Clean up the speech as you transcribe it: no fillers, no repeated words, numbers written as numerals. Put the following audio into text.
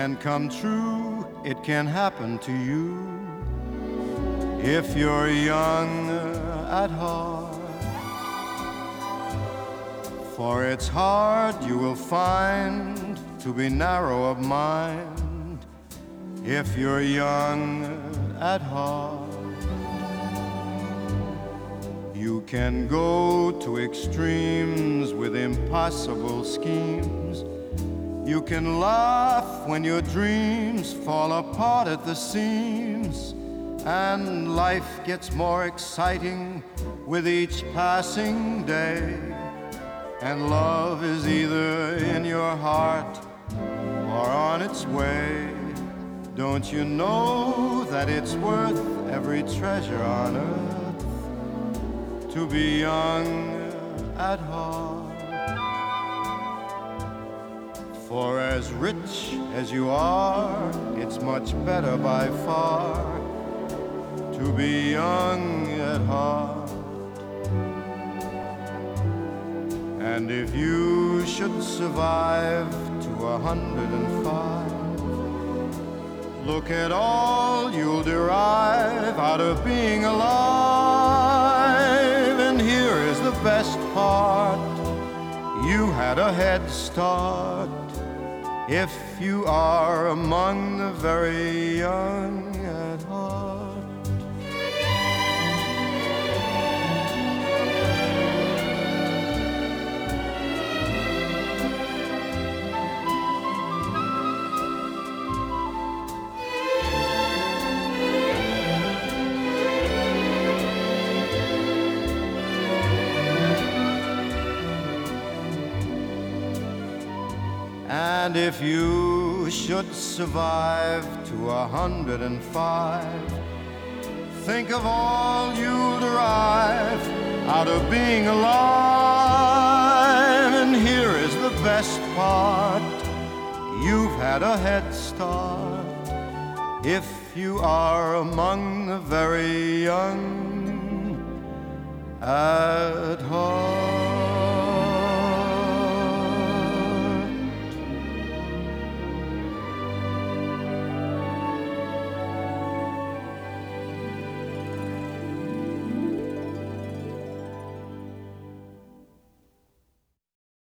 can come true, it can happen to you if you're young at heart. For it's hard, you will find, to be narrow of mind if you're young at heart. You can go to extremes with impossible schemes. You can laugh when your dreams fall apart at the seams, and life gets more exciting with each passing day. And love is either in your heart or on its way. Don't you know that it's worth every treasure on earth to be young at heart? For as rich as you are, it's much better by far to be young at heart. And if you should survive to 105, look at all you'll derive out of being alive. And here is the best part: you had a head start if you are among the very young at heart. And if you should survive to 105, think of all you'll derive out of being alive. And here is the best part: you've had a head start if you are among the very young at heart.